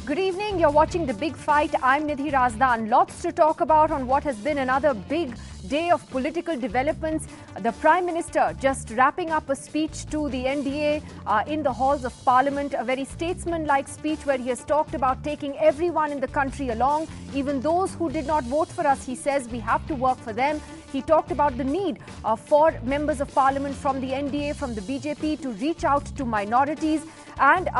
Good evening. You're watching The Big Fight. I'm Nidhi Razdan. Lots to talk about on what has been another big day of political developments. The Prime Minister just wrapping up a speech to the NDA in the halls of Parliament, a very statesman-like speech where he has talked about taking everyone in the country along, even those who did not vote for us. He says we have to work for them. He talked about the need for members of Parliament from the NDA, from the BJP to reach out to minorities and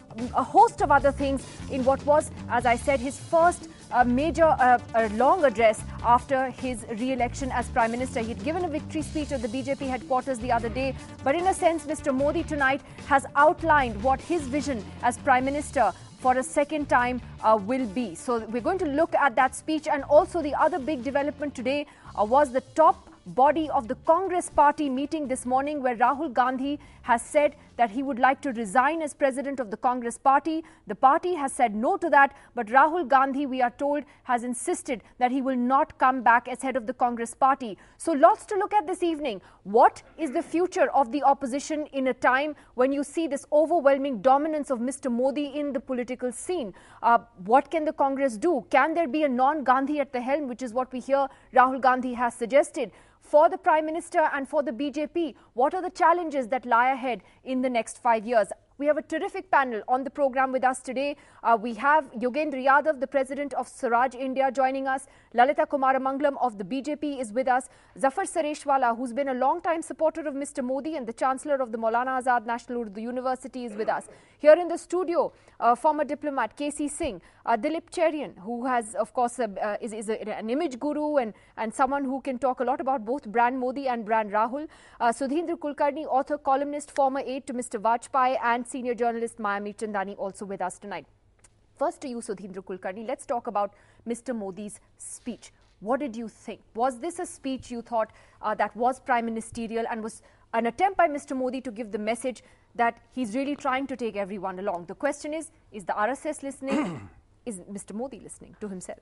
a host of other things in what was, as I said, his first major long address after his re-election as Prime Minister. He'd given a victory speech at the BJP headquarters the other day, but in a sense, Mr. Modi tonight has outlined what his vision as Prime Minister for a second time will be. So we're going to look at that speech, and also the other big development today was the top body of the Congress party meeting this morning, where Rahul Gandhi has said that he would like to resign as president of the Congress party. The party has said no to that, but Rahul Gandhi, we are told, has insisted that he will not come back as head of the Congress party. So lots to look at this evening. What is the future of the opposition in a time when you see this overwhelming dominance of Mr. Modi in the political scene? What can the Congress do? Can there be a non-Gandhi at the helm, which is what we hear Rahul Gandhi has suggested? For the Prime Minister and for the BJP, what are the challenges that lie ahead in the next 5 years? We have a terrific panel on the program with us today. We have Yogendra Yadav, the president of Swaraj India, joining us. Lalita Kumaramangalam of the BJP is with us. Zafar Sareshwala, who's been a long-time supporter of Mr. Modi and the Chancellor of the Maulana Azad National Urdu University, is with us. Here in the studio, former diplomat K.C. Singh, Dilip Cherian, who has, of course, is an image guru and someone who can talk a lot about both brand Modi and brand Rahul. Sudhindra Kulkarni, author, columnist, former aide to Mr. Vajpayee, and senior journalist Maya Mirchandani also with us tonight. First to you, Sudhindra Kulkarni, let's talk about Mr. Modi's speech. What did you think? Was this a speech you thought that was prime ministerial and was an attempt by Mr. Modi to give the message that he's really trying to take everyone along? The question is the RSS listening? Is Mr. Modi listening to himself?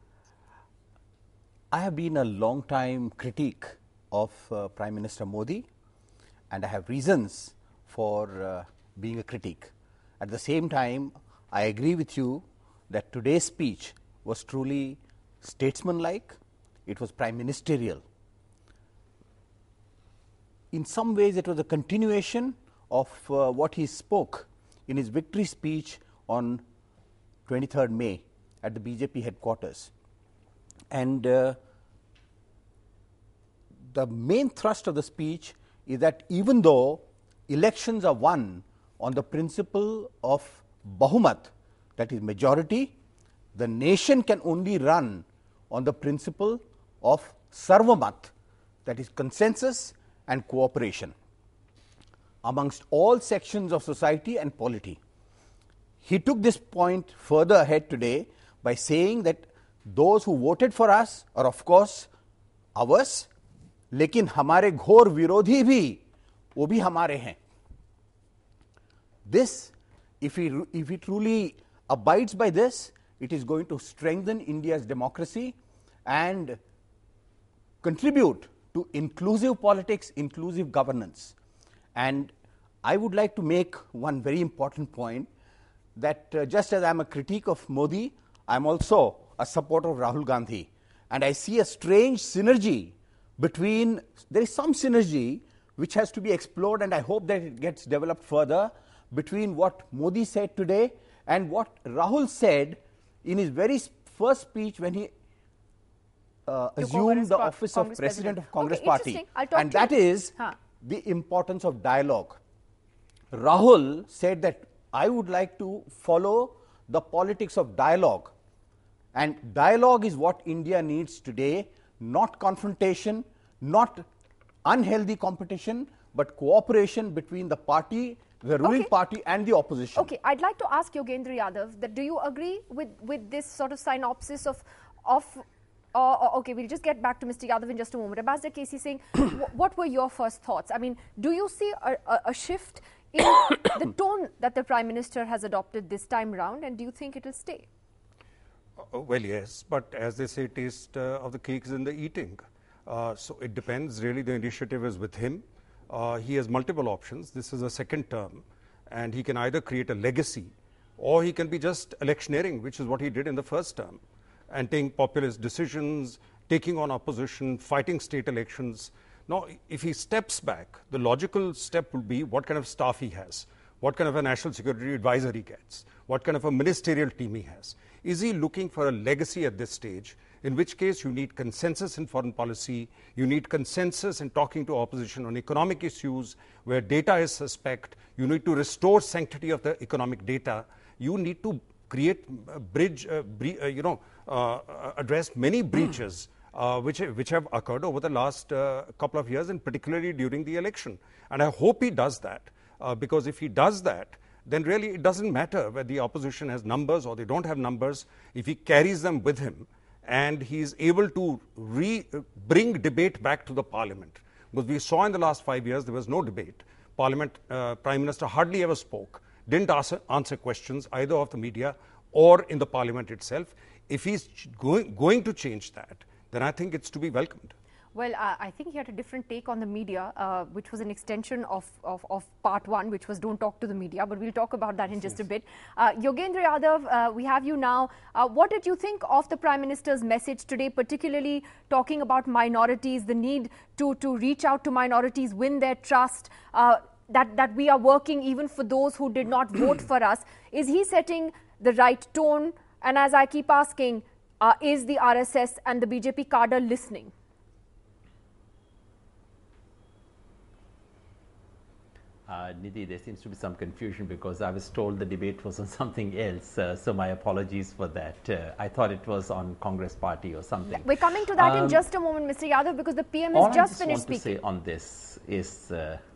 I have been a long time critique of Prime Minister Modi, and I have reasons for being a critic. At the same time, I agree with you that today's speech was truly statesmanlike. It was prime ministerial. In some ways, it was a continuation of what he spoke in his victory speech on 23rd May at the BJP headquarters. And the main thrust of the speech is that even though elections are won on the principle of Bahumat, that is majority, the nation can only run on the principle of Sarvamat, that is consensus and cooperation amongst all sections of society and polity. He took this point further ahead today by saying that those who voted for us are of course ours, लेकिन हमारे घोर विरोधी भी वो भी हमारे हैं. This, if he truly abides by this, it is going to strengthen India's democracy and contribute to inclusive politics, inclusive governance. And I would like to make one very important point, that just as I am a critic of Modi, I am also a supporter of Rahul Gandhi. And I see a strange synergy between, there is some synergy which has to be explored, and I hope that it gets developed further, between what Modi said today and what Rahul said in his very first speech when he assumed the office of President of Congress Party. And that is the importance of dialogue. Rahul said that I would like to follow the politics of dialogue. And dialogue is what India needs today, not confrontation, not unhealthy competition, but cooperation between the party, the ruling party and the opposition. Okay, I'd like to ask Yogendra Yadav that do you agree with this sort of synopsis of okay, we'll just get back to Mr. Yadav in just a moment. Ambassador K.C. Singh, what were your first thoughts? I mean, do you see a shift in the tone that the Prime Minister has adopted this time round, and do you think it will stay? Well, yes, but as they say, taste of the cake is in the eating. So it depends, really the initiative is with him. He has multiple options. This is a second term, and he can either create a legacy or he can be just electioneering, which is what he did in the first term, and taking populist decisions, taking on opposition, fighting state elections. Now, if he steps back, the logical step would be what kind of staff he has, what kind of a national security advisor he gets, what kind of a ministerial team he has. Is he looking for a legacy at this stage? In which case you need consensus in foreign policy, you need consensus in talking to opposition on economic issues where data is suspect, you need to restore sanctity of the economic data, you need to create a bridge, address many breaches which have occurred over the last couple of years, and particularly during the election. And I hope he does that, because if he does that, then really it doesn't matter whether the opposition has numbers or they don't have numbers. If he carries them with him and he is able to bring debate back to the parliament, because we saw in the last 5 years there was no debate. Parliament, Prime Minister hardly ever spoke, didn't answer questions either of the media or in the parliament itself. If he's going to change that, then I think it's to be welcomed. Well, I think he had a different take on the media, which was an extension of part one, which was don't talk to the media, but we'll talk about that in just a bit. Yogendra Yadav, we have you now. What did you think of the Prime Minister's message today, particularly talking about minorities, the need to reach out to minorities, win their trust, that we are working even for those who did not vote for us? Is he setting the right tone? And as I keep asking, is the RSS and the BJP cadre listening? Nidhi, there seems to be some confusion because I was told the debate was on something else, so my apologies for that. I thought it was on Congress Party or something. We're coming to that in just a moment, Mr. Yadav, because the PM has just finished speaking. All I just want to say on this is,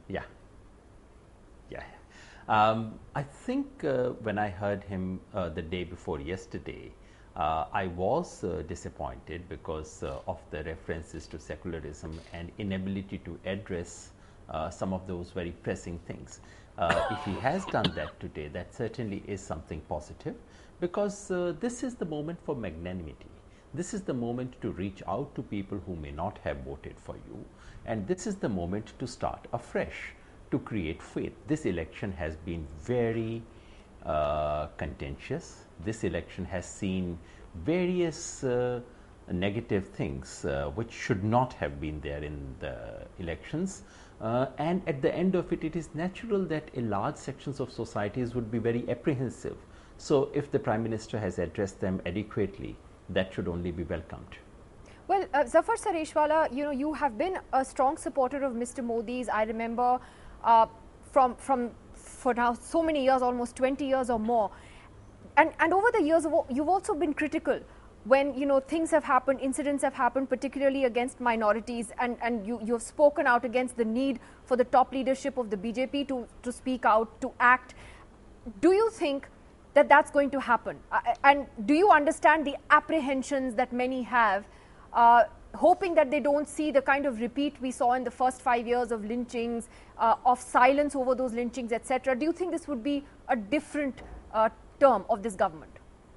I think when I heard him the day before yesterday, I was disappointed because of the references to secularism and inability to address some of those very pressing things. If he has done that today, that certainly is something positive, because this is the moment for magnanimity. This is the moment to reach out to people who may not have voted for you, and this is the moment to start afresh, to create faith. This election has been very contentious. This election has seen various negative things which should not have been there in the elections. And at the end of it, it is natural that a large sections of societies would be very apprehensive. So if the Prime Minister has addressed them adequately, that should only be welcomed. Well, Zafar Sareshwala, you have been a strong supporter of Mr. Modi's. I remember for now so many years, almost 20 years or more. And over the years, you've also been critical when things have happened, incidents have happened, particularly against minorities, and you have spoken out against the need for the top leadership of the BJP to speak out, to act. Do you think that that's going to happen? And do you understand the apprehensions that many have, hoping that they don't see the kind of repeat we saw in the first 5 years of lynchings, of silence over those lynchings, etc.? Do you think this would be a different term of this government?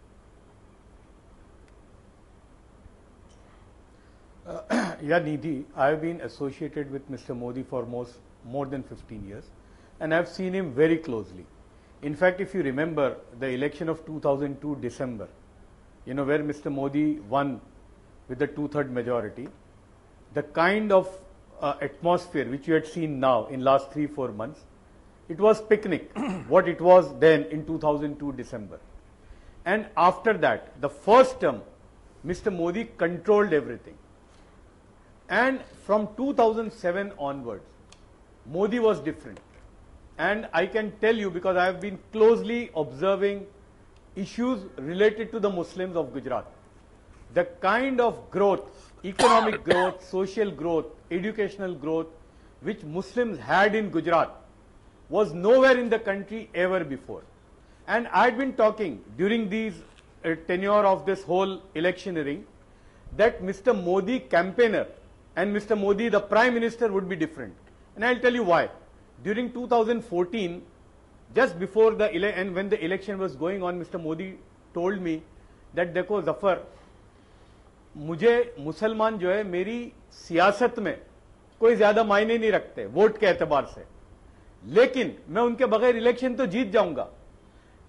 Nidhi, I have been associated with Mr. Modi for more than 15 years, and I have seen him very closely. In fact, if you remember the election of 2002 December, where Mr. Modi won with the 2/3 majority, the kind of atmosphere which you had seen now in last 3-4 months, it was picnic, what it was then in 2002 December. And after that, the first term, Mr. Modi controlled everything. And from 2007 onwards, Modi was different. And I can tell you, because I have been closely observing issues related to the Muslims of Gujarat, the kind of growth, economic growth, social growth, educational growth, which Muslims had in Gujarat was nowhere in the country ever before. And I had been talking during these tenure of this whole electioneering that Mr. Modi campaigner and Mr. Modi the Prime Minister would be different. And I'll tell you why. During 2014, just before and when the election was going on, Mr. Modi told me that देखो जफर, मुझे मुसलमान जो है मेरी सियासत में कोई ज्यादा मायने नहीं रखते वोट के एतबार से, लेकिन मैं उनके बगैर इलेक्शन तो जीत जाऊंगा,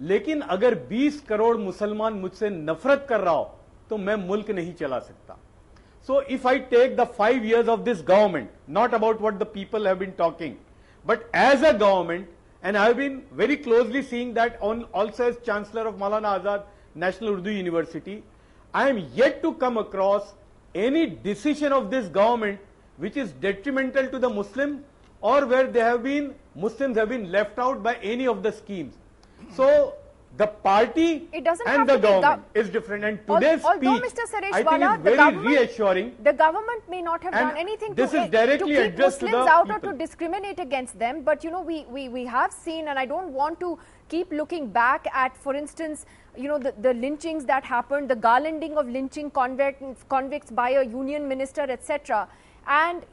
लेकिन अगर 20 करोड़ मुसलमान मुझसे नफरत कर रहा हो तो मैं मुल्क नहीं चला सकता. So if I take the 5 years of this government, not about what the people have been talking, but as a government, and I have been very closely seeing that on also as Chancellor of Maulana Azad National Urdu University, I am yet to come across any decision of this government which is detrimental to the Muslim or where Muslims have been left out by any of the schemes. So the party and the government is different, and today's speech I think is very reassuring. The government may not have done anything this to is directly keep addressed to Muslims the out people. or to discriminate against them, but you know we have seen, and I don't want to keep looking back at, for instance, you know, the lynchings that happened, the garlanding of lynching convicts by a union minister, etc. And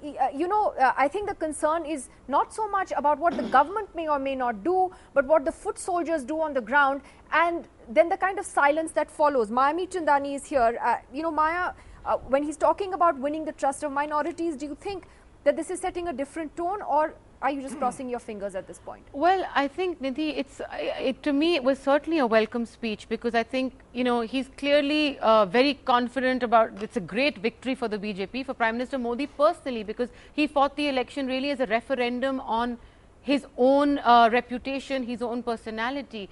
I think the concern is not so much about what the government may or may not do, but what the foot soldiers do on the ground, and then the kind of silence that follows. Maya Mirchandani is here. Maya, when he's talking about winning the trust of minorities, do you think that this is setting a different tone, or are you just crossing your fingers at this point? Well, I think, Nidhi, to me, it was certainly a welcome speech, because I think, he's clearly very confident about, it's a great victory for the BJP, for Prime Minister Modi personally, because he fought the election really as a referendum on his own reputation, his own personality.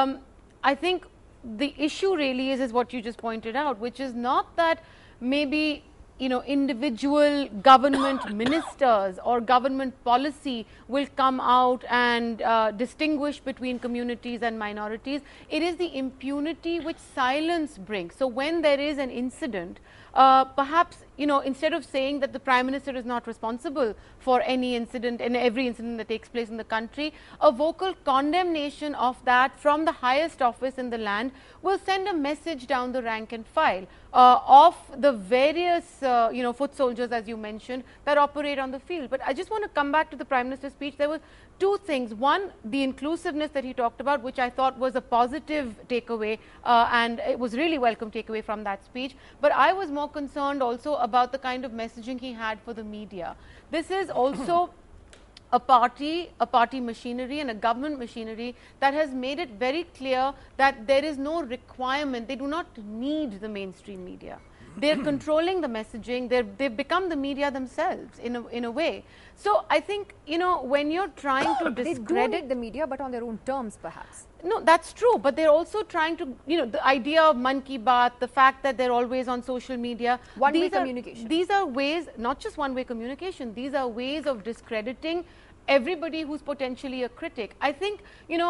I think the issue really is what you just pointed out, which is not that maybe individual government ministers or government policy will come out and distinguish between communities and minorities. It is the impunity which silence brings. So when there is an incident, perhaps, instead of saying that the Prime Minister is not responsible for any incident and every incident that takes place in the country, a vocal condemnation of that from the highest office in the land will send a message down the rank and file of the various, foot soldiers, as you mentioned, that operate on the field. But I just want to come back to the Prime Minister's speech. There were two things. One, the inclusiveness that he talked about, which I thought was a positive takeaway, and it was really welcome takeaway from that speech. But I was more concerned also about the kind of messaging he had for the media. This is also a party machinery and a government machinery that has made it very clear that there is no requirement. They do not need the mainstream media. They're controlling the messaging. They've become the media themselves in a way. So I think, when you're trying to discredit... They do need the media, but on their own terms, perhaps. No, that's true. But they're also trying to, the idea of Mann Ki Baat, the fact that they're always on social media. One-way communication. These are ways, not just one-way communication, these are ways of discrediting everybody who's potentially a critic. I think,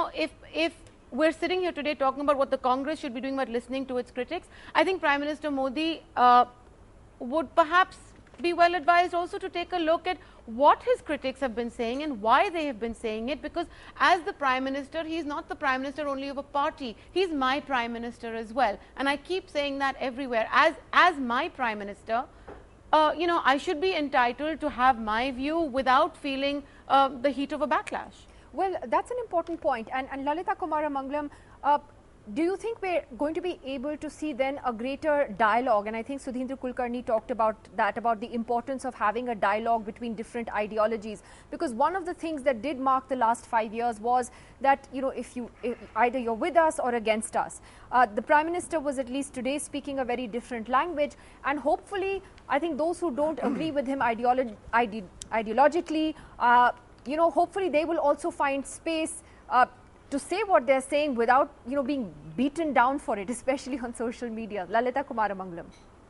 if we're sitting here today talking about what the Congress should be doing about listening to its critics, I think Prime Minister Modi would perhaps be well advised also to take a look at what his critics have been saying and why they have been saying it, because as the Prime Minister, he is not the Prime Minister only of a party. He's my Prime Minister as well. And I keep saying that everywhere. As my Prime Minister, I should be entitled to have my view without feeling the heat of a backlash. Well, that's an important point. And Lalitha Kumaramangalam, do you think we're going to be able to see then a greater dialogue? And I think Sudhindra Kulkarni talked about that, about the importance of having a dialogue between different ideologies. Because one of the things that did mark the last 5 years was that, if either you're with us or against us. The Prime Minister was at least today speaking a very different language. And hopefully, I think those who don't agree with him ideologically, hopefully they will also find space to say what they're saying without, being beaten down for it, especially on social media. Lalitha Kumaramangalam.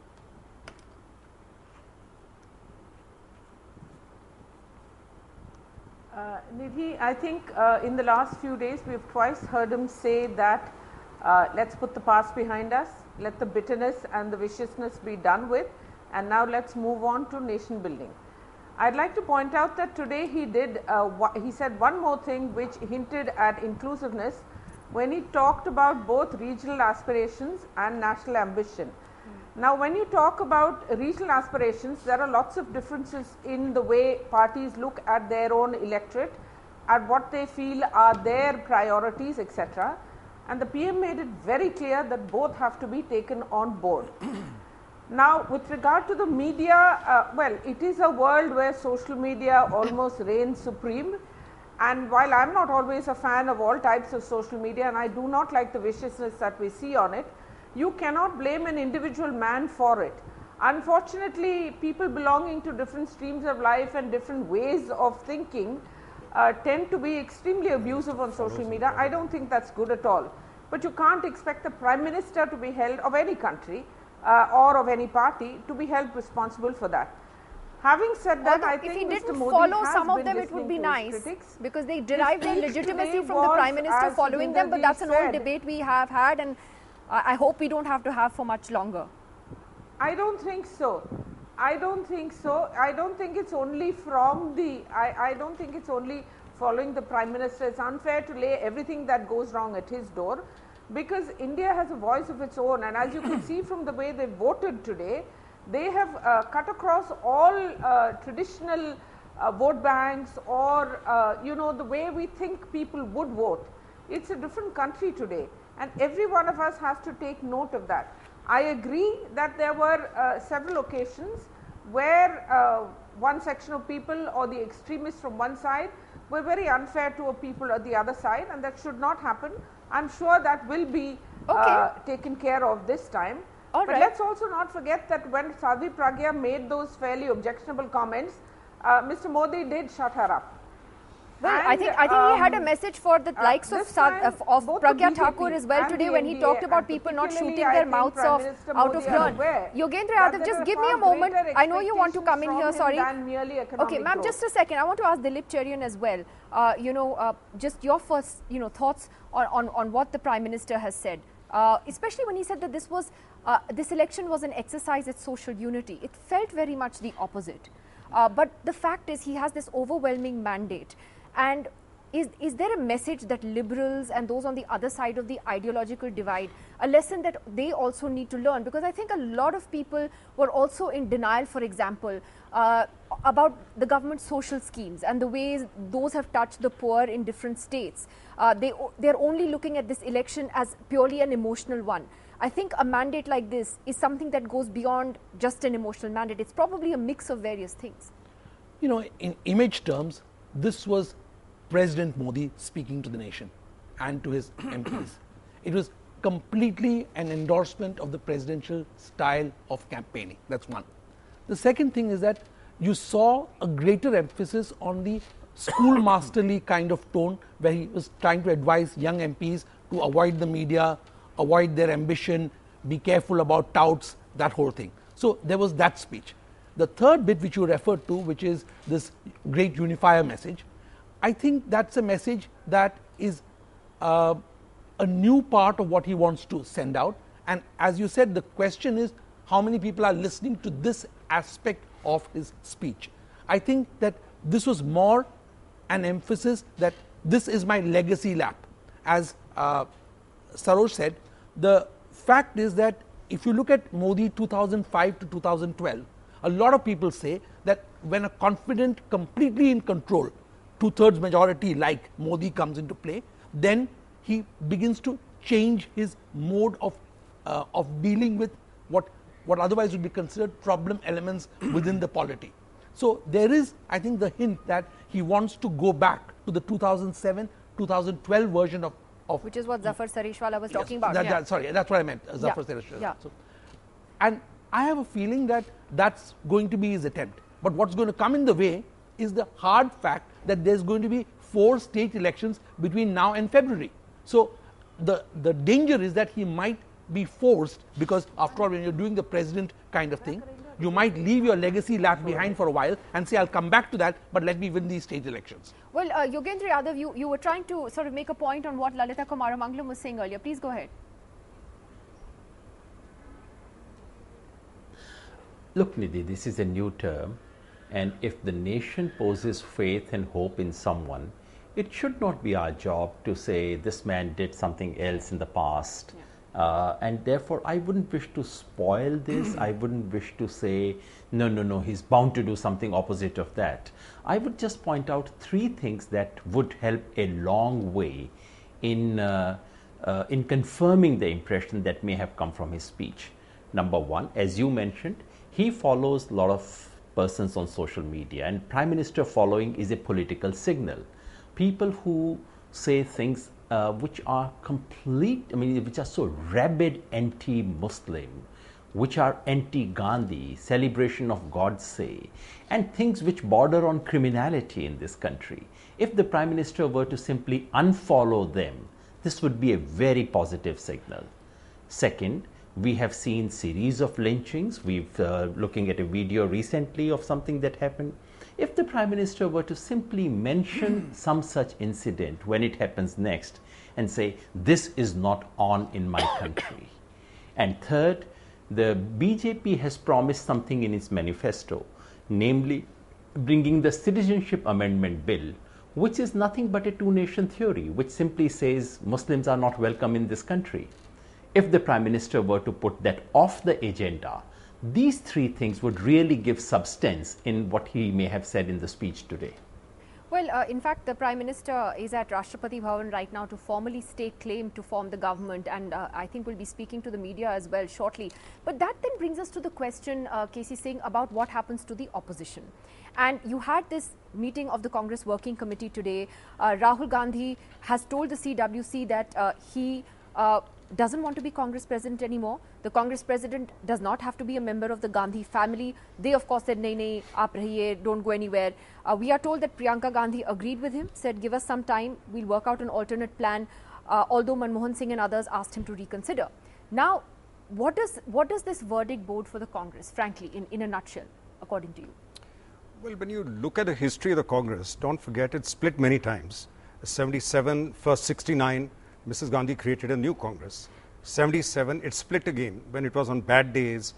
Nidhi, I think in the last few days we've twice heard him say that let's put the past behind us, let the bitterness and the viciousness be done with, and now let's move on to nation building. I'd like to point out that today he said one more thing which hinted at inclusiveness when he talked about both regional aspirations and national ambition. Now, when you talk about regional aspirations, there are lots of differences in the way parties look at their own electorate, at what they feel are their priorities, etc. And the PM made it very clear that both have to be taken on board. Now, with regard to the media, well, it is a world where social media almost reigns supreme, And while I'm not always a fan of all types of social media, and I do not like the viciousness that we see on it, you cannot blame an individual man for it. Unfortunately, people belonging to different streams of life and different ways of thinking tend to be extremely abusive on social media. I don't think that's good at all. But you can't expect the Prime Minister to be held, of any country or of any party, to be held responsible for that. Having said that, I think if he didn't Mr. Modi follow has some of been them, it would be listening to his nice critics. because they derive their speech legitimacy today from the was, Prime Minister as following them. But Devinder that's an old said, debate we have had, and I hope we don't have to have for much longer. I don't think so. I don't think so. I don't think it's only from the, I don't think it's only following the Prime Minister. It's unfair to lay everything that goes wrong at his door, because India has a voice of its own, and as you can see from the way they voted today, they have cut across all traditional vote banks or you know, the way we think people would vote. It's a different country today, and every one of us has to take note of that. I agree that there were several occasions where one section of people or the extremists from one side were very unfair to a people at the other side, and that should not happen. I'm sure that will be taken care of this time. But let's also not forget that when Sadhvi Pragya made those fairly objectionable comments, Mr. Modi did shut her up. Well, And, I think he had a message for the likes of both the Pragya BJP Thakur as well and today the when he NDA, talked about and people not particularly shooting I their think mouths Prime off Minister out of Modi are turn. aware Yogendra that Yadav, there just are give me a far moment. greater I know you want to come in here, expectations sorry. from him than merely economic Okay, ma'am, growth. just a second. I want to ask Dilip Cherian as well. Just your first, thoughts on what the Prime Minister has said, especially when he said that this election was an exercise in social unity. It felt very much the opposite. But the fact is, he has this overwhelming mandate, and is there a message that liberals and those on the other side of the ideological divide, a lesson that they also need to learn? Because I think a lot of people were also in denial, for example, about the government's social schemes and the ways those have touched the poor in different states. They're only looking at this election as purely an emotional one. I think a mandate like this is something that goes beyond just an emotional mandate. It's probably a mix of various things. In image terms, this was President Modi speaking to the nation and to his MPs. It was completely an endorsement of the presidential style of campaigning. That's one. The second thing is that you saw a greater emphasis on the schoolmasterly kind of tone, where he was trying to advise young MPs to avoid the media, avoid their ambition, be careful about touts, that whole thing. So there was that speech. The third bit which you referred to, which is this great unifier message, I think that's a message that is a new part of what he wants to send out. And as you said, the question is how many people are listening to this aspect of his speech. I think that this was more an emphasis that this is my legacy lap. As Saroj said, the fact is that if you look at Modi 2005 to 2012, a lot of people say that when a confident, completely in control, two-thirds majority like Modi comes into play, then he begins to change his mode of dealing with what otherwise would be considered problem elements within the polity. So there is, I think, the hint that he wants to go back to the 2007-2012 version of which is what Zafar Sarishwala was talking about. Sorry, that's what I meant, Zafar Sarishwala. Yeah. So, and I have a feeling that that's going to be his attempt. But what's going to come in the way is the hard fact that there's going to be 4 state elections between now and February. So the danger is that he might be forced, because after all, when you're doing the president kind of thing, you might leave your legacy lap behind for a while and say, I'll come back to that, but let me win these state elections. Well, Yogendra Yadav, you were trying to sort of make a point on what Lalita Kumaramangalam was saying earlier. Please go ahead. Look, Nidhi, this is a new term, and if the nation poses faith and hope in someone, it should not be our job to say this man did something else in the past. And therefore, I wouldn't wish to spoil this. I wouldn't wish to say, no, he's bound to do something opposite of that. I would just point out 3 things that would help a long way in confirming the impression that may have come from his speech. Number 1, as you mentioned, he follows a lot of persons on social media, and Prime Minister following is a political signal. people who say things which are which are so rabid anti-Muslim, which are anti-Gandhi, celebration of Godse, and things which border on criminality in this country. If the Prime Minister were to simply unfollow them, this would be a very positive signal. Second, we have seen series of lynchings. We've looking at a video recently of something that happened. If the Prime Minister were to simply mention some such incident when it happens next and say, this is not on in my country. And third, the BJP has promised something in its manifesto, namely bringing the Citizenship Amendment Bill, which is nothing but a two-nation theory, which simply says Muslims are not welcome in this country. If the Prime Minister were to put that off the agenda, these three things would really give substance in what he may have said in the speech today. Well, in fact, the Prime Minister is at Rashtrapati Bhavan right now to formally stake claim to form the government, and I think we'll be speaking to the media as well shortly. But that then brings us to the question, KC Singh, about what happens to the opposition. And you had this meeting of the Congress Working Committee today. Rahul Gandhi has told the CWC that he doesn't want to be Congress president anymore. The Congress president does not have to be a member of the Gandhi family. They of course said, nahi, aap rahiye, don't go anywhere. We are told that Priyanka Gandhi agreed with him, said give us some time, we'll work out an alternate plan, although Manmohan Singh and others asked him to reconsider. Now, what does this verdict bode for the Congress, frankly, in a nutshell, according to you? Well, when you look at the history of the Congress, don't forget it's split many times. 77, first 69, Mrs. Gandhi created a new Congress. 77, it split again. When it was on bad days,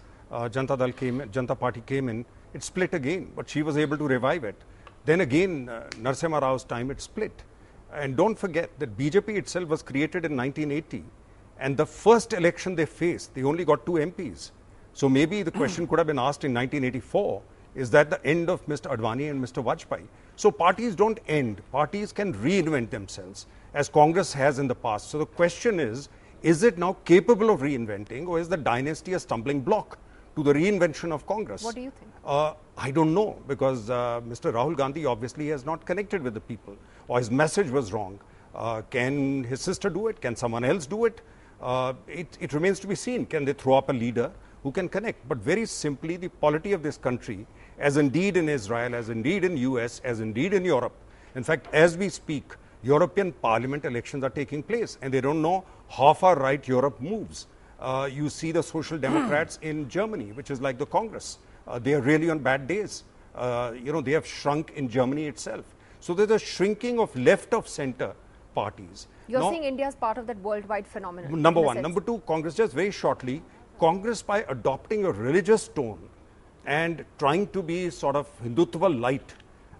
Janata Party came in, it split again, but she was able to revive it. Then again, Narasimha Rao's time, it split. And don't forget that BJP itself was created in 1980, and the first election they faced, they only got 2 MPs. So maybe the question could have been asked in 1984, is that the end of Mr. Advani and Mr. Vajpayee? So parties don't end. Parties can reinvent themselves, as Congress has in the past. So the question is it now capable of reinventing, or is the dynasty a stumbling block to the reinvention of Congress? What do you think? I don't know, because Mr. Rahul Gandhi obviously has not connected with the people, or his message was wrong. Can his sister do it? Can someone else do it? It remains to be seen. Can they throw up a leader who can connect? But very simply, the polity of this country, as indeed in Israel, as indeed in US, as indeed in Europe. In fact, as we speak, European Parliament elections are taking place, and they don't know how far right Europe moves. You see the Social Democrats in Germany, which is like the Congress. They are really on bad days. They have shrunk in Germany itself. So there's a shrinking of left of center parties. You're saying India is part of that worldwide phenomenon. Number one. Number two, Congress, just very shortly, Congress, by adopting a religious tone and trying to be sort of Hindutva light,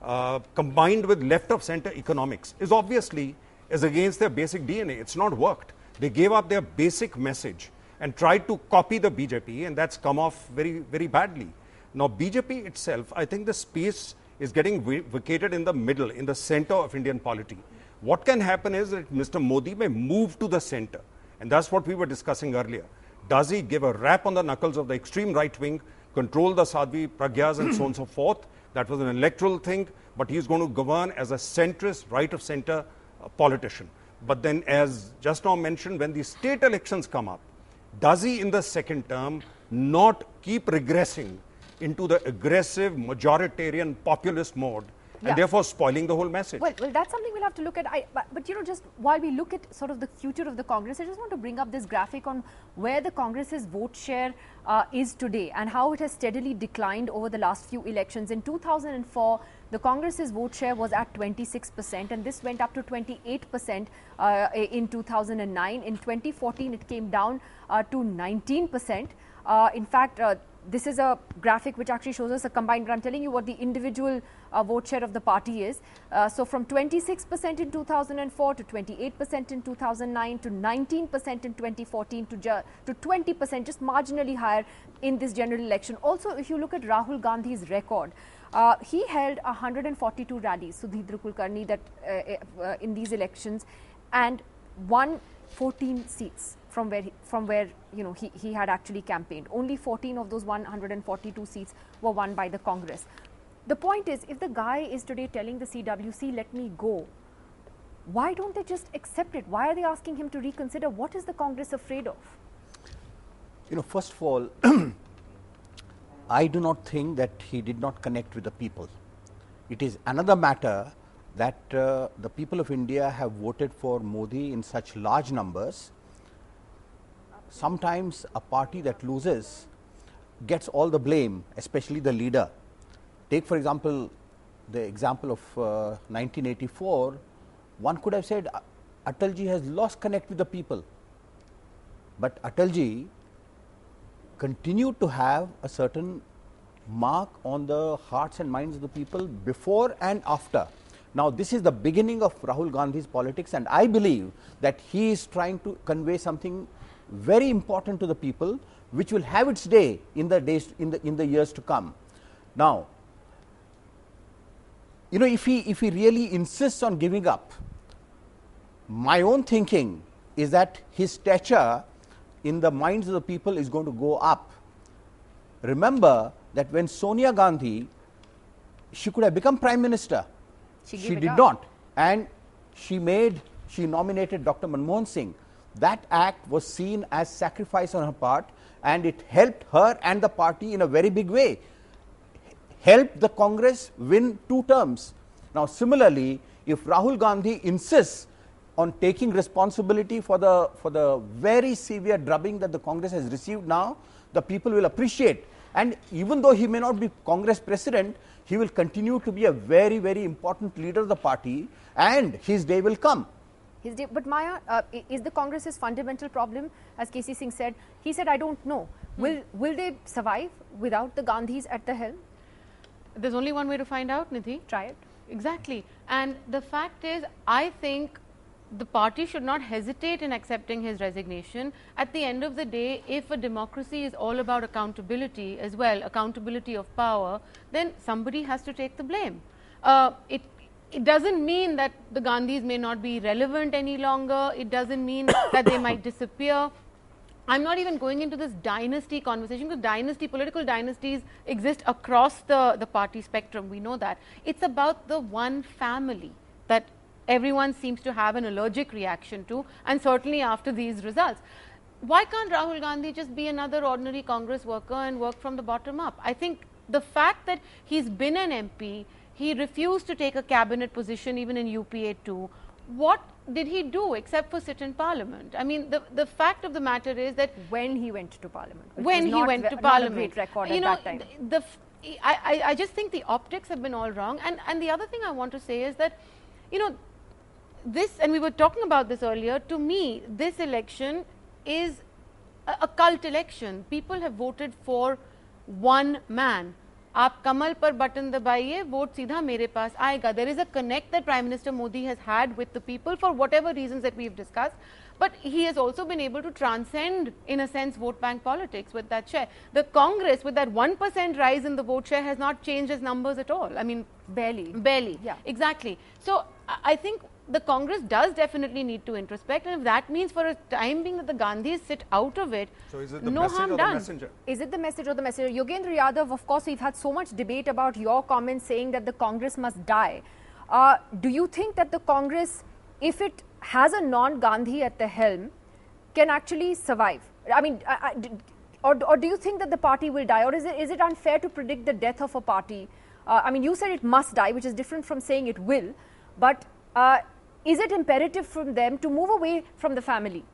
combined with left of center economics, is obviously against their basic DNA. It's not worked. They gave up their basic message and tried to copy the BJP, and that's come off very, very badly. Now, BJP itself, I think the space is getting vacated in the middle, in the center of Indian polity. What can happen is that Mr. Modi may move to the center, and that's what we were discussing earlier. Does he give a rap on the knuckles of the extreme right wing, control the Sadhvi Pragyas and so on and so forth? That was an electoral thing, but he's going to govern as a centrist, right of center politician. But then, as just now mentioned, when the state elections come up, does he in the second term not keep regressing into the aggressive majoritarian populist mode, and therefore spoiling the whole message? Well, that's something we'll have to look at. But just while we look at sort of the future of the Congress, I just want to bring up this graphic on where the Congress's vote share is today and how it has steadily declined over the last few elections. In 2004, the Congress's vote share was at 26%, and this went up to 28% in 2009. In 2014, it came down to 19%. In fact, this is a graphic which actually shows us a combined, I'm telling you what the individual vote share of the party is. So from 26% in 2004 to 28% in 2009 to 19% in 2014 to 20%, just marginally higher in this general election. Also, if you look at Rahul Gandhi's record, he held 142 rallies, Sudhindra Kulkarni, that in these elections, and won 14 seats from where he had actually campaigned. Only 14 of those 142 seats were won by the Congress. The point is, if the guy is today telling the CWC, let me go, Why don't they just accept it? Why are they asking him to reconsider? What is the Congress afraid of? You know, first of all, I do not think that he did not connect with the people. It is another matter that the people of India have voted for Modi in such large numbers. Sometimes a party that loses gets all the blame, especially the leader. Take for example, the example of 1984, one could have said Atalji has lost connect with the people, but Atalji continued to have a certain mark on the hearts and minds of the people before and after. Now, this is the beginning of Rahul Gandhi's politics, and I believe that he is trying to convey something very important to the people, which will have its day in the days in the years to come. Now, you know, if he really insists on giving up, my own thinking is that his stature in the minds of the people is going to go up. Remember that when Sonia Gandhi, she could have become Prime Minister. She did not, and she nominated Dr. Manmohan Singh. That act was seen as sacrifice on her part, and it helped her and the party in a very big way. Helped the Congress win 2 terms. Now, similarly, if Rahul Gandhi insists on taking responsibility for the very severe drubbing that the Congress has received now, the people will appreciate. And even though he may not be Congress president, he will continue to be a very, very important leader of the party, and his day will come. His day, but Maya, is the Congress's fundamental problem, as KC Singh said, he said, I don't know. Will they survive without the Gandhis at the helm? There's only one way to find out, Nidhi. Try it. Exactly. And the fact is, I think the party should not hesitate in accepting his resignation. At the end of the day, if a democracy is all about accountability as well, accountability of power, then somebody has to take the blame. It doesn't mean that the Gandhis may not be relevant any longer. It doesn't mean that they might disappear. I'm not even going into this dynasty conversation, because political dynasties exist across the party spectrum. We know that. It's about the one family that everyone seems to have an allergic reaction to, and certainly after these results. Why can't Rahul Gandhi just be another ordinary Congress worker and work from the bottom up? I think the fact that he's been an MP, he refused to take a cabinet position even in UPA 2. What did he do except for sit in Parliament? I mean, the fact of the matter is that when he went to Parliament, when he went to Parliament, not a great record at that time. I just think the optics have been all wrong. And the other thing I want to say is that, you know, this, and we were talking about this earlier, to me, this election is a cult election. People have voted for one man. आप कमल पर button दबाइए, vote सीधा मेरे पास आएगा. There is a connect that Prime Minister Modi has had with the people for whatever reasons that we've discussed, but he has also been able to transcend, in a sense, vote bank politics with that share. The Congress, with that 1% rise in the vote share, has not changed its numbers at all. I mean, barely. Yeah, exactly. So I think the Congress does definitely need to introspect, and if that means for a time being that the Gandhis sit out of it, so is it the no message harm or done. the messenger? Is it the message or the messenger? Yogendra Yadav, of course, we've had so much debate about your comments saying that the Congress must die. Do you think that the Congress, if it has a non-Gandhi at the helm, can actually survive? I mean, or do you think that the party will die, or is it unfair to predict the death of a party? I mean, you said it must die, which is different from saying it will, but is it imperative from them to move away from the family?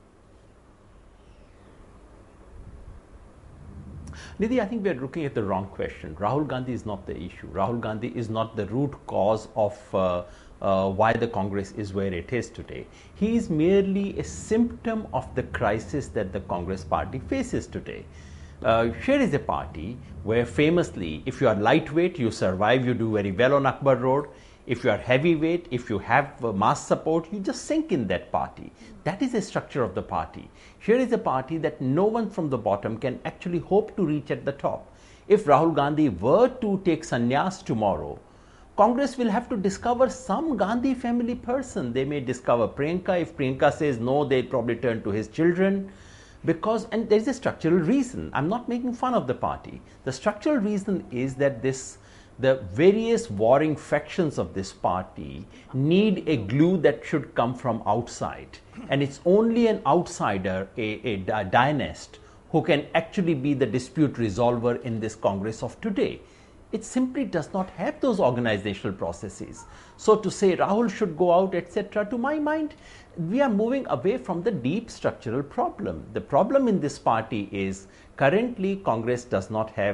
Nidhi, I think we are looking at the wrong question. Rahul Gandhi is not the issue. Rahul Gandhi is not the root cause of why the Congress is where it is today. He is merely a symptom of the crisis that the Congress party faces today. Here is a party where famously, if you are lightweight, you survive, you do very well on Akbar Road. If you are heavyweight, if you have mass support, you just sink in that party. That is the structure of the party. Here is a party that no one from the bottom can actually hope to reach at the top. If Rahul Gandhi were to take sannyas tomorrow, Congress will have to discover some Gandhi family person. They may discover Priyanka. If Priyanka says no, they'll probably turn to his children. And there is a structural reason. I'm not making fun of the party. The structural reason is that this the various warring factions of this party need a glue that should come from outside. And it's only an outsider, a dynast, who can actually be the dispute resolver in this Congress of today. It simply does not have those organizational processes. So to say Rahul should go out, etc., to my mind, we are moving away from the deep structural problem. The problem in this party is currently Congress doesn't have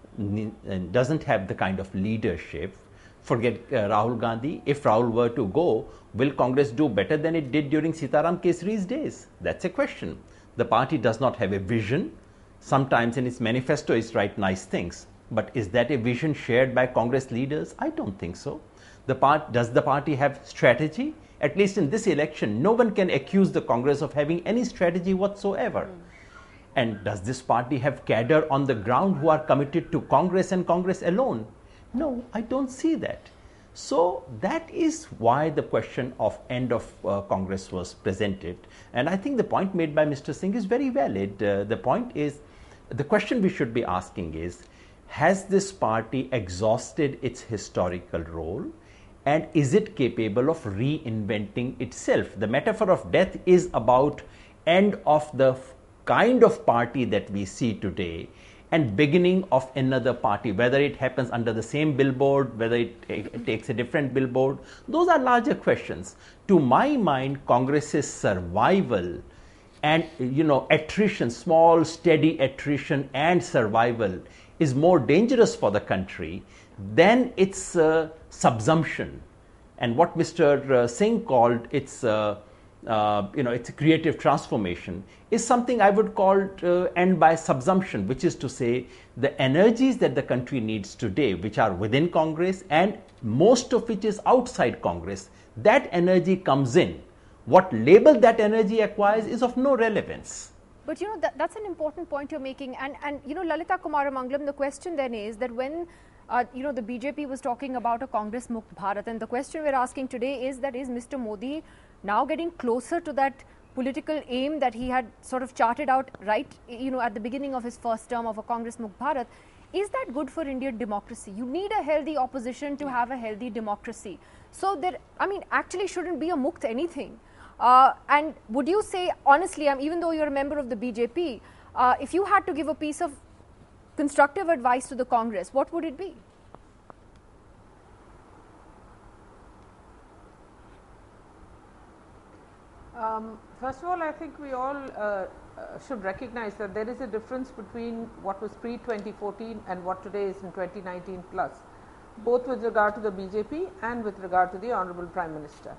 the kind of leadership. Forget Rahul Gandhi. If Rahul were to go, will Congress do better than it did during Sitaram Kesari's days? That's a question. The party does not have a vision. Sometimes in its manifesto it writes nice things. But is that a vision shared by Congress leaders? I don't think so. Does the party have strategy? At least in this election, no one can accuse the Congress of having any strategy whatsoever. And does this party have cadre on the ground who are committed to Congress and Congress alone? No, I don't see that. So that is why the question of end of Congress was presented. And I think the point made by Mr. Singh is very valid. The point is, the question we should be asking is, has this party exhausted its historical role, and is it capable of reinventing itself? The metaphor of death is about end of the kind of party that we see today and beginning of another party, whether it happens under the same billboard, whether it takes a different billboard. Those are larger questions. To my mind, Congress's survival and attrition, small steady attrition and survival, is more dangerous for the country than its subsumption. And what Mr. Singh called its its creative transformation is something I would call end by subsumption, which is to say the energies that the country needs today, which are within Congress and most of which is outside Congress, that energy comes in. What label that energy acquires is of no relevance. But that's an important point you're making. And Lalita Kumaramangalam, the question then is that when the BJP was talking about a Congress Mukt Bharat, and the question we're asking today is that is Mr. Modi now getting closer to that political aim that he had sort of charted out right at the beginning of his first term of a Congress Mukt Bharat? Is that good for Indian democracy? You need a healthy opposition to have a healthy democracy. So there, actually shouldn't be a Mukt anything. And would you say, honestly, even though you're a member of the BJP, if you had to give a piece of constructive advice to the Congress, what would it be? First of all, I think we all should recognize that there is a difference between what was pre-2014 and what today is in 2019 plus, both with regard to the BJP and with regard to the Honorable Prime Minister.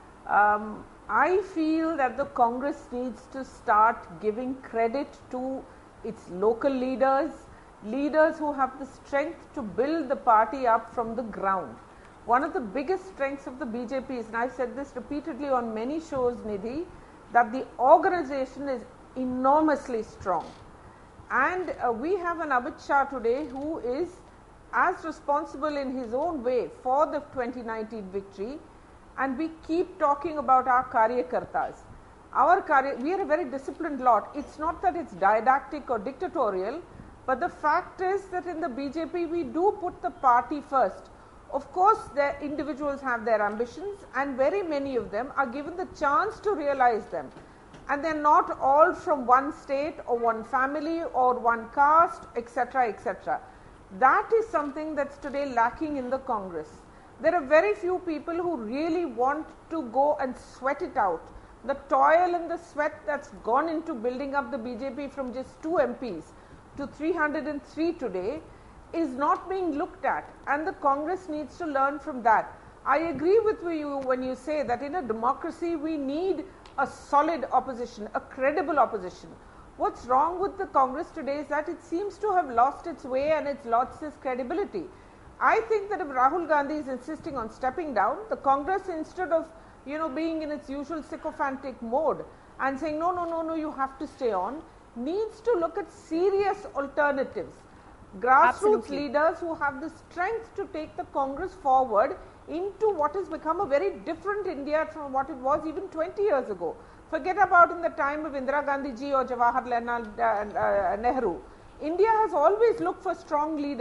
I feel that the Congress needs to start giving credit to its local leaders who have the strength to build the party up from the ground. One of the biggest strengths of the BJP is, and I've said this repeatedly on many shows, Nidhi, that the organization is enormously strong. And we have an Amit Shah today who is as responsible in his own way for the 2019 victory. And we keep talking about our Karyakartas. We are a very disciplined lot. It's not that it's didactic or dictatorial, but the fact is that in the BJP we do put the party first. Of course, the individuals have their ambitions, and very many of them are given the chance to realize them. And they're not all from one state or one family or one caste, etc., etc. That is something that's today lacking in the Congress. There are very few people who really want to go and sweat it out. The toil and the sweat that's gone into building up the BJP from just 2 MPs to 303 today is not being looked at, and the Congress needs to learn from that. I agree with you when you say that in a democracy we need a solid opposition, a credible opposition. What's wrong with the Congress today is that it seems to have lost its way and it's lost its credibility. I think that if Rahul Gandhi is insisting on stepping down, the Congress, instead of being in its usual sycophantic mode and saying no, you have to stay on, needs to look at serious alternatives. Grassroots leaders who have the strength to take the Congress forward into what has become a very different India from what it was even 20 years ago. Forget about in the time of Indira Gandhi ji or Jawaharlal Nehru. India has always looked for strong leaders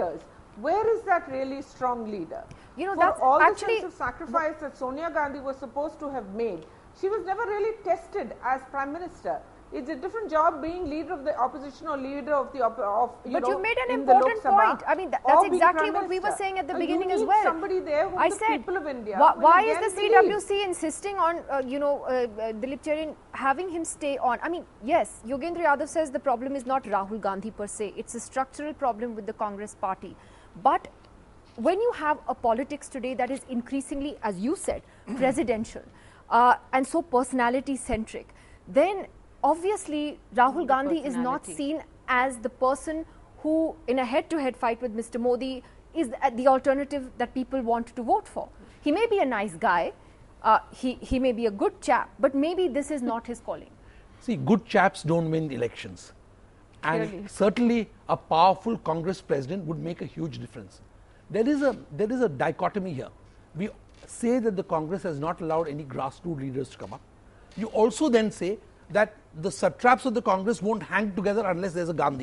Where is that really strong leader? You know, For that's all actually- the sense of sacrifice that Sonia Gandhi was supposed to have made, she was never really tested as Prime Minister. It's a different job being leader of the opposition or leader of the But you made an in the important Lok Sabha point. I mean, or that's being exactly Prime what we were Minister. saying at the Now, beginning you as need well. somebody there whom I the said, people of India why will is the again believe. CWC insisting on, Dilip Charin having him stay on? I mean, yes, Yogendra Yadav says the problem is not Rahul Gandhi per se. It's a structural problem with the Congress party. But when you have a politics today that is increasingly, as you said, presidential and so personality centric, then obviously Rahul Gandhi is not personality. seen as the person who, in a head-to-head fight with Mr. Modi, is the alternative that people want to vote for. He may be a nice guy, he may be a good chap, but maybe this is not his calling. See, good chaps don't win elections. And Clearly. certainly a powerful Congress president would make a huge difference. There is a dichotomy here. We say that the Congress has not allowed any grassroots leaders to come up. You also then say that the satraps of the Congress won't hang together unless there's a Gandhi.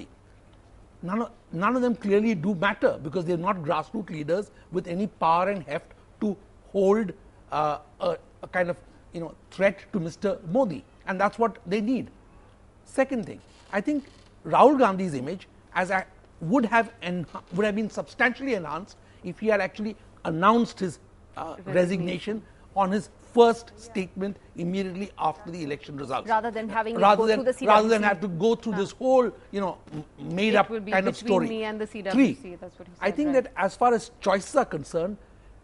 None of them clearly do matter because they're not grassroots leaders with any power and heft to hold a kind of threat to Mr. Modi, and that's what they need. Second thing, I think Rahul Gandhi's image would have been substantially enhanced if he had actually announced his resignation on his first statement immediately after the election results. Rather than having it go through the CWC. Rather than have to go through this whole, made up It will be kind of between story. me and the CWC, Three, that's what he I said, think right. that as far as choices are concerned,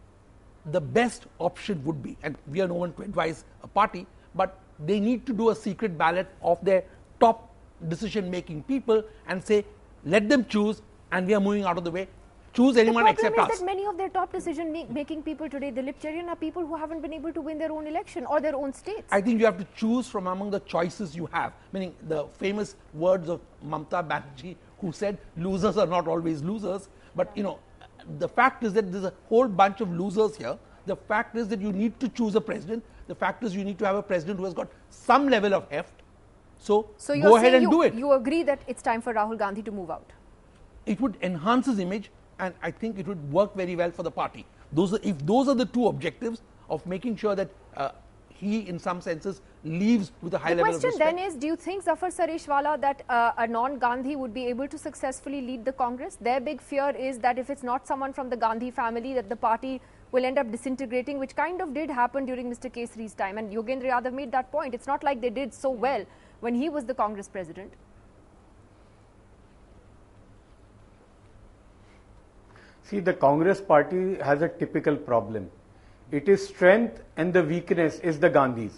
the best option would be, and we are no one to advise a party, but they need to do a secret ballot of their top decision-making people and say, let them choose, and we are moving out of the way. Choose anyone except The problem is us. that many of their top decision-making people today, Dilip Charin, are people who haven't been able to win their own election or their own states. I think you have to choose from among the choices you have, meaning the famous words of Mamata Banerjee, who said losers are not always losers, but the fact is that there's a whole bunch of losers here. The fact is that you need to choose a president. The fact is you need to have a president who has got some level of heft. So you're go ahead saying and do it. You agree that it's time for Rahul Gandhi to move out? It would enhance his image, and I think it would work very well for the party. If those are the two objectives of making sure that he, in some senses, leaves with a high level of respect. The question then is, do you think, Zafar Sareshwala, that a non-Gandhi would be able to successfully lead the Congress? Their big fear is that if it's not someone from the Gandhi family, that the party will end up disintegrating, which kind of did happen during Mr. Kesari's time. And Yogendra Yadav made that point. It's not like they did so well when he was the Congress president. See, the Congress party has a typical problem. It is strength and the weakness is the Gandhis.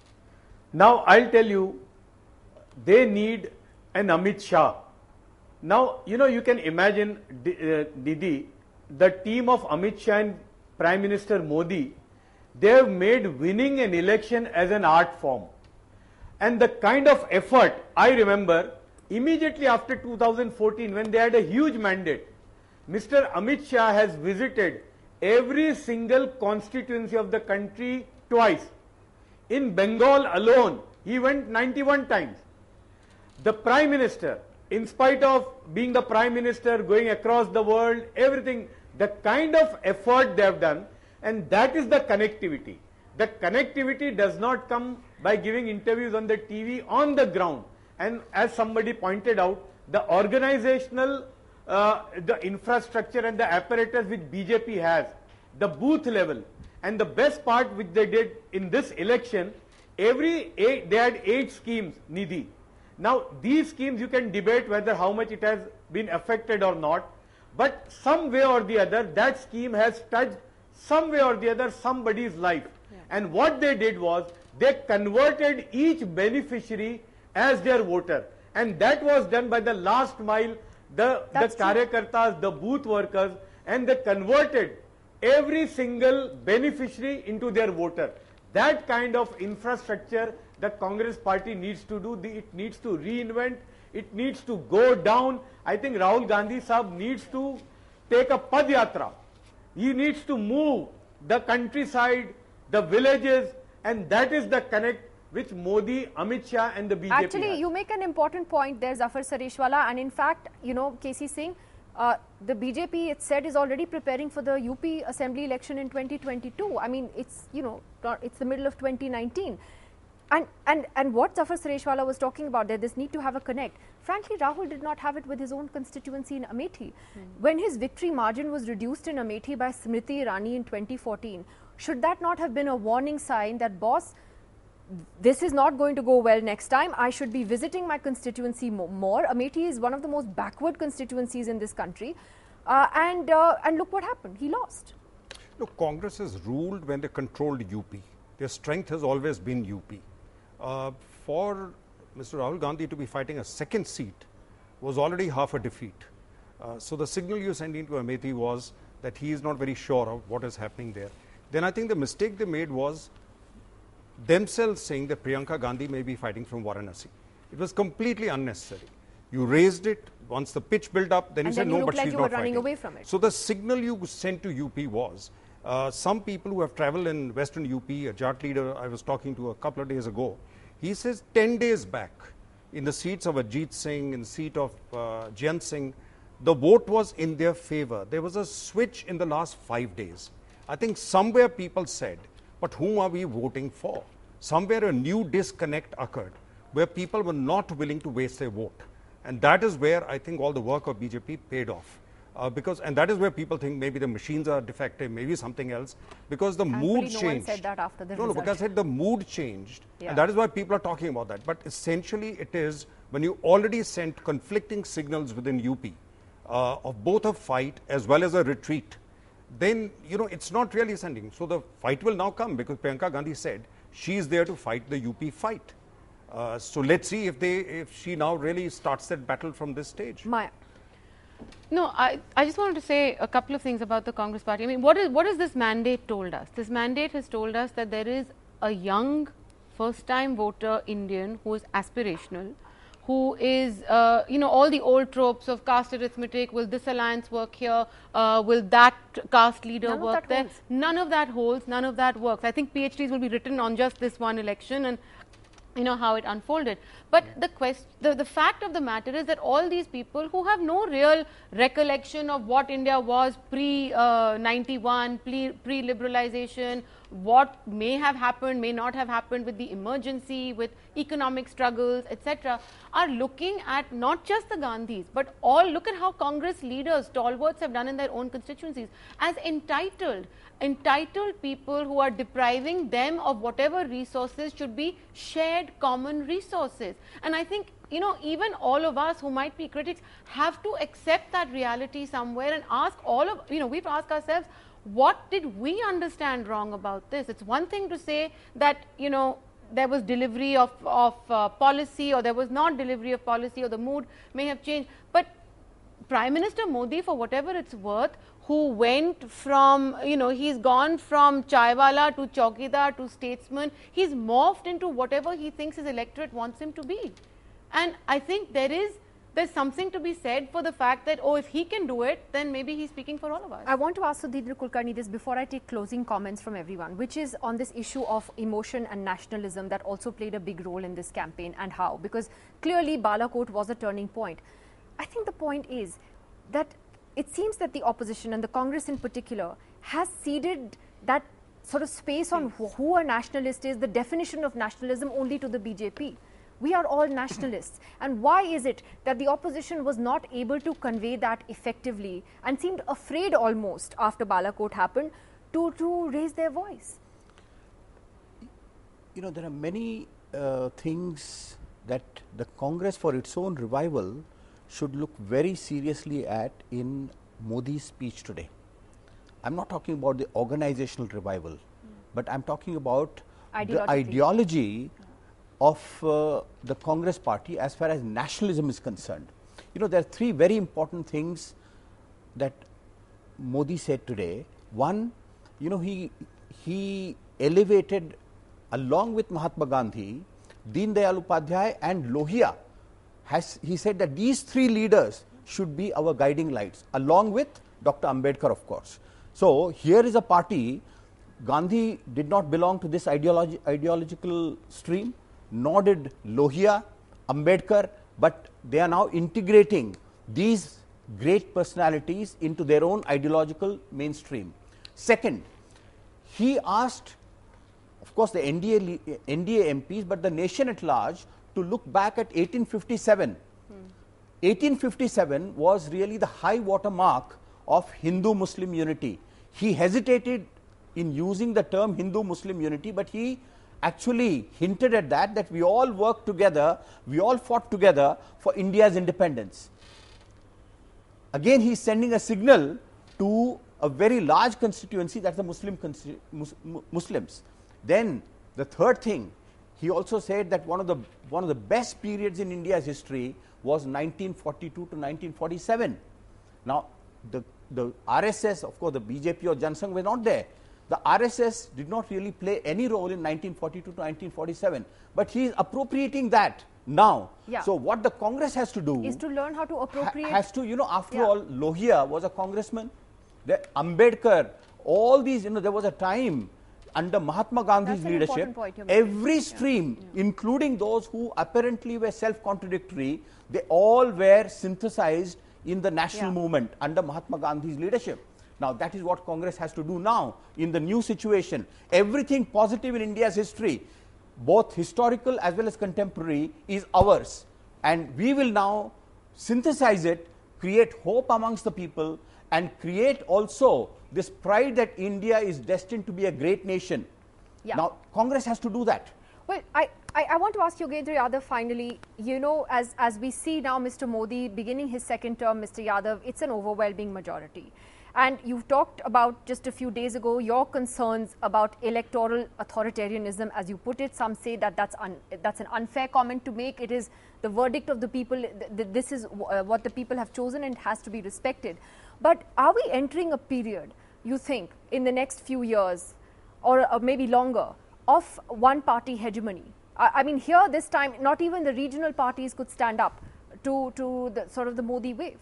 Now, I'll tell you, they need an Amit Shah. Now, you can imagine, Didi, the team of Amit Shah and Prime Minister Modi, they have made winning an election as an art form. And the kind of effort, I remember, immediately after 2014, when they had a huge mandate, Mr. Amit Shah has visited every single constituency of the country twice. In Bengal alone, he went 91 times. The Prime Minister, in spite of being the Prime Minister, going across the world, everything, the kind of effort they have done, and that is the connectivity. The connectivity does not come by giving interviews on the TV, on the ground. And as somebody pointed out, the organizational the infrastructure and the apparatus which BJP has, the booth level, and the best part which they did in this election, they had 8 schemes, Nidhi. Now these schemes you can debate whether how much it has been affected or not, but some way or the other that scheme has touched some way or the other somebody's life. Yeah. And what they did was they converted each beneficiary as their voter, and that was done by the last mile, the karyakartas, the booth workers, and they converted every single beneficiary into their voter. That kind of infrastructure the Congress party needs to do. It needs to reinvent. It needs to go down. I think Rahul Gandhi Sahab needs to take a Padyatra. He needs to move the countryside, the villages, and that is the connect which Modi, Amit Shah and the BJP Actually, has. you make an important point there, Zafar Sareshwala, and in fact, KC Singh, the BJP, it's said, is already preparing for the UP Assembly election in 2022. I mean, it's, you know, it's the middle of 2019. And what Zafar Sureshwala was talking about there, this need to have a connect. Frankly, Rahul did not have it with his own constituency in Amethi. When his victory margin was reduced in Amethi by Smriti Irani in 2014, should that not have been a warning sign that, boss, this is not going to go well next time. I should be visiting my constituency more. Amethi is one of the most backward constituencies in this country. And look what happened. He lost. Look, Congress has ruled when they controlled UP. Their strength has always been UP. For Mr. Rahul Gandhi to be fighting a second seat was already half a defeat. So the signal you sent into Amethi was that he is not very sure of what is happening there. Then I think the mistake they made was themselves saying that Priyanka Gandhi may be fighting from Varanasi. It was completely unnecessary. You raised it, once the pitch built up, then you said no, but she's not fighting. Away from it. So the signal you sent to UP was, some people who have traveled in Western UP, a Jat leader I was talking to a couple of days ago, he says 10 days back, in the seats of Ajit Singh, in the seat of Jayant Singh, the vote was in their favor. There was a switch in the last 5 days. I think somewhere people said, but whom are we voting for? Somewhere a new disconnect occurred where people were not willing to waste their vote. And that is where I think all the work of BJP paid off. And that is where people think maybe the machines are defective, maybe something else, because the mood changed. No one said that after the result. No, because I said the mood changed, and that is why people are talking about that. But essentially it is when you already sent conflicting signals within UP of both a fight as well as a retreat, then, you know, it's not really sending. So the fight will now come because Priyanka Gandhi said she is there to fight the UP fight. So let's see if she now really starts that battle from this stage. Maya. No, I just wanted to say a couple of things about the Congress party. I mean, what is this mandate told us? This mandate has told us that there is a young first-time voter Indian who is aspirational, who is, you know, all the old tropes of caste arithmetic, will this alliance work here, will that caste leader work there? None of that holds, none of that works. I think PhDs will be written on just this one election and you know how it unfolded. But the fact of the matter is that all these people who have no real recollection of what India was pre-91, pre-liberalization, what may have happened, may not have happened with the emergency, with economic struggles, etc., are looking at not just the Gandhis, but look at how Congress leaders, stalwarts have done in their own constituencies, as entitled people who are depriving them of whatever resources should be shared common resources. And I think, you know, even all of us who might be critics have to accept that reality somewhere and ask we've asked ourselves, what did we understand wrong about this? It's one thing to say that, you know, there was delivery of policy, or there was not delivery of policy, or the mood may have changed. But Prime Minister Modi, for whatever it's worth, who went from, you know, he's gone from chaiwala to chaukidar to statesman, he's morphed into whatever he thinks his electorate wants him to be. And I think there's something to be said for the fact that, if he can do it, then maybe he's speaking for all of us. I want to ask Sudhindra Kulkarni this before I take closing comments from everyone, which is on this issue of emotion and nationalism that also played a big role in this campaign, and how. Because clearly Balakot was a turning point. I think the point is that it seems that the opposition and the Congress in particular has ceded that sort of space on who a nationalist is, the definition of nationalism, only to the BJP. We are all nationalists. And why is it that the opposition was not able to convey that effectively and seemed afraid almost after Balakot happened to raise their voice? You know, there are many things that the Congress, for its own revival, should look very seriously at in Modi's speech today. I'm not talking about the organizational revival, but I'm talking about the ideology of the Congress party as far as nationalism is concerned. You know, there are three very important things that Modi said today. One, you know, he elevated, along with Mahatma Gandhi, Deen Dayal Upadhyay and Lohia. He said that these three leaders should be our guiding lights, along with Dr. Ambedkar, of course. So here is a party. Gandhi did not belong to this ideological stream, nor did Lohia, Ambedkar, but they are now integrating these great personalities into their own ideological mainstream. Second, he asked, of course, the NDA MPs, but the nation at large, to look back at 1857. 1857 was really the high water mark of Hindu-Muslim unity. He hesitated in using the term Hindu-Muslim unity, but he actually hinted at that we all worked together, we all fought together for India's independence. Again, he is sending a signal to a very large constituency, that's the Muslims. Then the third thing, he also said that one of the best periods in India's history was 1942 to 1947. Now, the RSS, of course, the BJP or Jan Sangh were not there. The RSS did not really play any role in 1942 to 1947, but he is appropriating that now. Yeah. So what the Congress has to do is to learn how to appropriate. Has to, after all, Lohia was a congressman. The Ambedkar, all these, there was a time under Mahatma Gandhi's leadership, every stream, including those who apparently were self-contradictory, they all were synthesized in the national movement under Mahatma Gandhi's leadership. Now, that is what Congress has to do now in the new situation. Everything positive in India's history, both historical as well as contemporary, is ours. And we will now synthesize it, create hope amongst the people, and create also this pride that India is destined to be a great nation. Yeah. Now, Congress has to do that. Well, I want to ask Yogendra Yadav finally, as we see now Mr. Modi beginning his second term, Mr. Yadav, it's an overwhelming majority. And you talked about just a few days ago your concerns about electoral authoritarianism, as you put it. Some say that that's an unfair comment to make. It is the verdict of the people. This is what the people have chosen and it has to be respected. But are we entering a period, you think, in the next few years or maybe longer, of one-party hegemony? I mean, here this time, not even the regional parties could stand up to the sort of the Modi wave.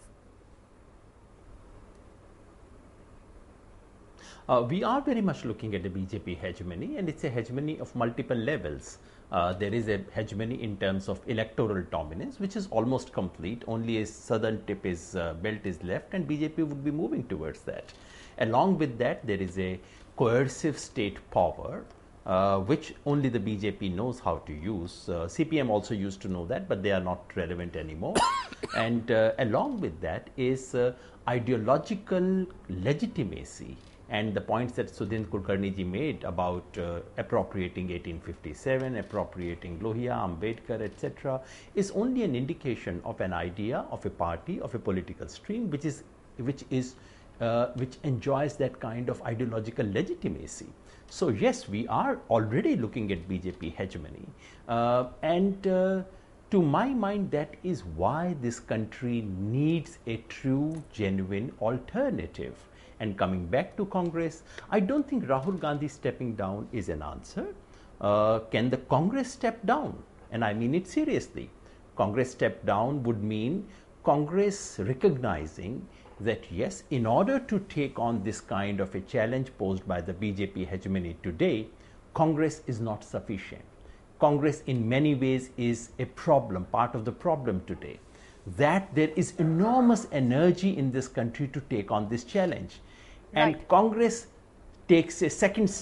We are very much looking at the BJP hegemony, and it's a hegemony of multiple levels. There is a hegemony in terms of electoral dominance, which is almost complete. Only a southern belt is left, and BJP would be moving towards that. Along with that, there is a coercive state power, which only the BJP knows how to use. CPM also used to know that, but they are not relevant anymore. And along with that is ideological legitimacy. And the points that Sudhin Kulkarni ji made about appropriating 1857, appropriating Lohia, Ambedkar, etc., is only an indication of an idea, of a party, of a political stream, which enjoys that kind of ideological legitimacy. So yes, we are already looking at BJP hegemony, and to my mind, that is why this country needs a true, genuine alternative. And coming back to Congress, I don't think Rahul Gandhi stepping down is an answer. Can the Congress step down? And I mean it seriously. Congress step down would mean Congress recognizing that yes, in order to take on this kind of a challenge posed by the BJP hegemony today, Congress is not sufficient. Congress in many ways is a problem, part of the problem today. That there is enormous energy in this country to take on this challenge. And right. Congress takes a second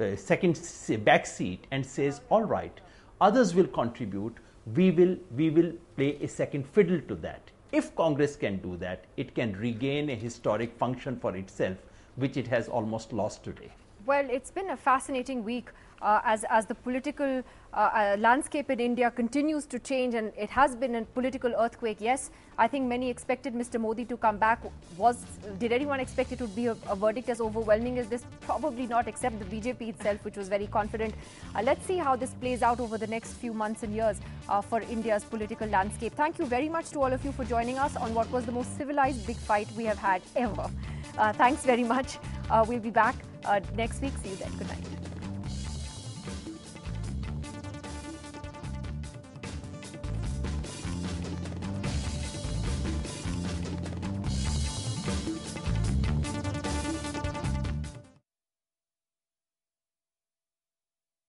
back seat and says, all right, others will contribute, we will play a second fiddle to that. If Congress can do that, it can regain a historic function for itself, which it has almost lost today. Well, it's been a fascinating week as the political landscape in India continues to change, and it has been a political earthquake. Yes, I think many expected Mr. Modi to come back. Did anyone expect it would be a verdict as overwhelming as this? Probably not, except the BJP itself, which was very confident. Let's see how this plays out over the next few months and years for India's political landscape. Thank you very much to all of you for joining us on what was the most civilized big fight we have had ever. Thanks very much. We'll be back next week. See you then. Good night.